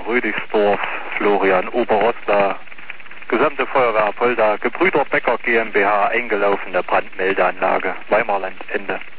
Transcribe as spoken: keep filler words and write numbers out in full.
Rüdigsdorf, Florian Oberosler, gesamte Feuerwehr Apolda, Gebrüder Becker GmbH, eingelaufene Brandmeldeanlage, Weimarland, Ende.